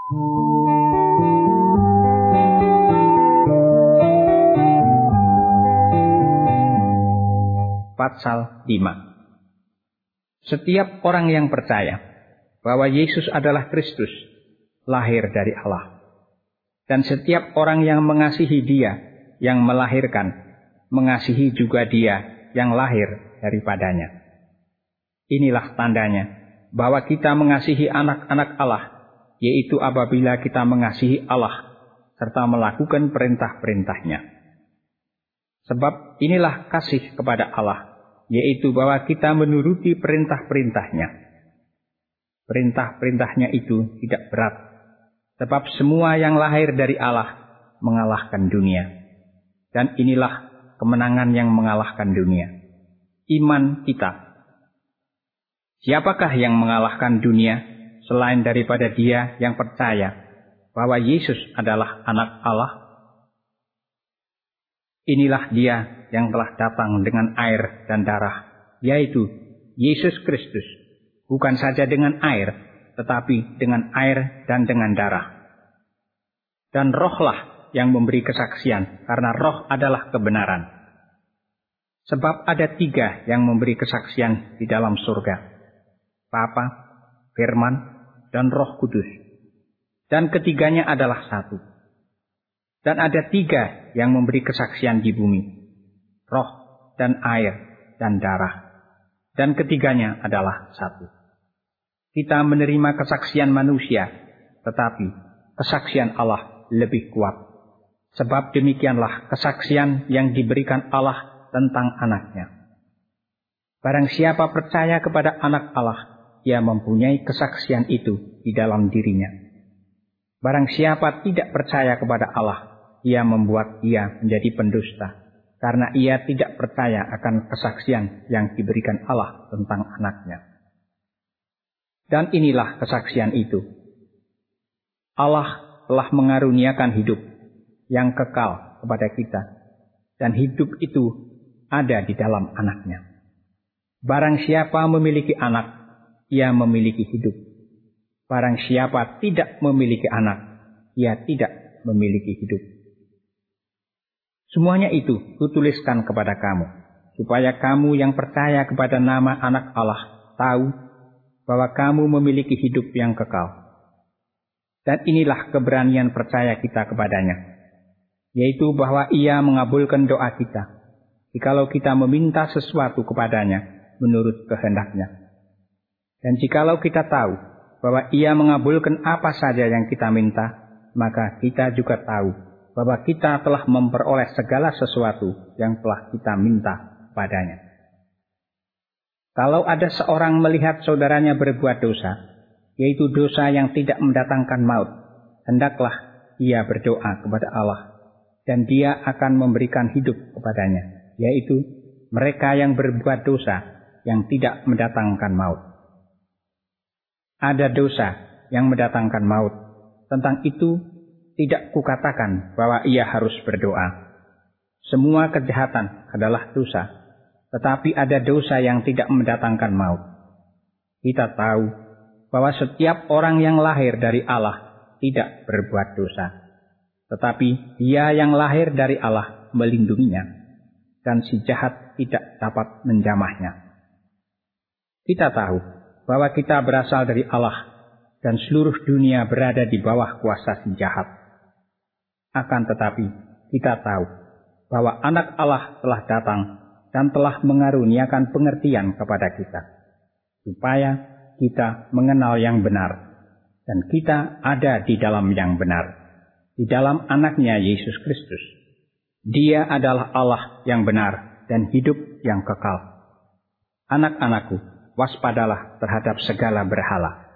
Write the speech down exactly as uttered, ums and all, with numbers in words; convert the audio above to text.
Pasal lima. Setiap orang yang percaya bahwa Yesus adalah Kristus, lahir dari Allah. Dan setiap orang yang mengasihi Dia yang melahirkan, mengasihi juga Dia yang lahir daripadanya. Inilah tandanya bahwa kita mengasihi anak-anak Allah, yaitu apabila kita mengasihi Allah serta melakukan perintah-perintahnya. Sebab inilah kasih kepada Allah, yaitu bahwa kita menuruti perintah-perintahnya. Perintah-perintahnya itu tidak berat, sebab semua yang lahir dari Allah mengalahkan dunia. Dan inilah kemenangan yang mengalahkan dunia, iman kita. Siapakah yang mengalahkan dunia selain daripada dia yang percaya bahwa Yesus adalah anak Allah? Inilah dia yang telah datang dengan air dan darah, yaitu Yesus Kristus, bukan saja dengan air, tetapi dengan air dan dengan darah. Dan rohlah yang memberi kesaksian, karena roh adalah kebenaran. Sebab ada tiga yang memberi kesaksian di dalam surga, Bapa, Firman, dan Roh Kudus. Dan ketiganya adalah satu. Dan ada tiga yang memberi kesaksian di bumi, roh dan air dan darah. Dan ketiganya adalah satu. Kita menerima kesaksian manusia, tetapi kesaksian Allah lebih kuat. Sebab demikianlah kesaksian yang diberikan Allah tentang anaknya. Barang siapa percaya kepada anak Allah, ia mempunyai kesaksian itu di dalam dirinya. Barang siapa tidak percaya kepada Allah, ia membuat ia menjadi pendusta, karena ia tidak percaya akan kesaksian yang diberikan Allah tentang anaknya. Dan inilah kesaksian itu. Allah telah mengaruniakan hidup yang kekal kepada kita, dan hidup itu ada di dalam anaknya. Barang siapa memiliki anak, ia memiliki hidup. Barang siapa tidak memiliki anak, ia tidak memiliki hidup. Semuanya itu kutuliskan kepada kamu, supaya kamu yang percaya kepada nama anak Allah tahu bahwa kamu memiliki hidup yang kekal. Dan inilah keberanian percaya kita kepadanya, yaitu bahwa ia mengabulkan doa kita, jikalau kita meminta sesuatu kepadanya menurut kehendaknya. Dan jikalau kita tahu bahwa ia mengabulkan apa saja yang kita minta, maka kita juga tahu bahwa kita telah memperoleh segala sesuatu yang telah kita minta padanya. Kalau ada seorang melihat saudaranya berbuat dosa, yaitu dosa yang tidak mendatangkan maut, hendaklah ia berdoa kepada Allah, dan Dia akan memberikan hidup kepadanya, yaitu mereka yang berbuat dosa yang tidak mendatangkan maut. Ada dosa yang mendatangkan maut. Tentang itu tidak kukatakan bahwa ia harus berdoa. Semua kejahatan adalah dosa, tetapi ada dosa yang tidak mendatangkan maut. Kita tahu bahwa setiap orang yang lahir dari Allah tidak berbuat dosa, tetapi Dia yang lahir dari Allah melindunginya, dan si jahat tidak dapat menjamahnya. Kita tahu bahwa kita berasal dari Allah, dan seluruh dunia berada di bawah kuasa si jahat. Akan tetapi, kita tahu bahwa anak Allah telah datang dan telah mengaruniakan pengertian kepada kita, supaya kita mengenal yang benar, dan kita ada di dalam yang benar, di dalam anaknya Yesus Kristus. Dia adalah Allah yang benar dan hidup yang kekal. Anak-anakku, waspadalah terhadap segala berhala.